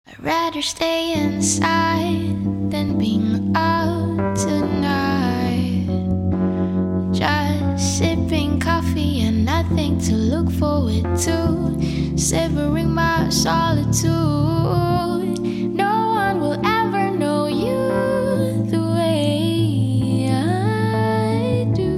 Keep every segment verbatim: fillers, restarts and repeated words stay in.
I'd rather stay inside than being out tonight. Just sipping coffee and nothing to look forward to, savoring my solitude. No one will ever know you the way I do.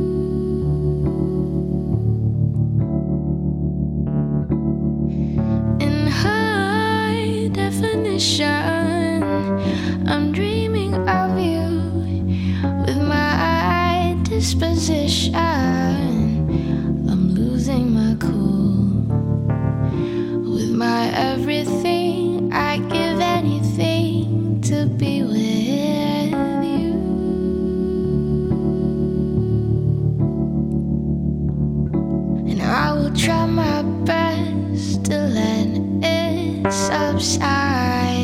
In high definition, I'm dreaming of you with my disposition. I'm losing my cool with my everything. I give anything to be with you. And I will try my best to let it subside.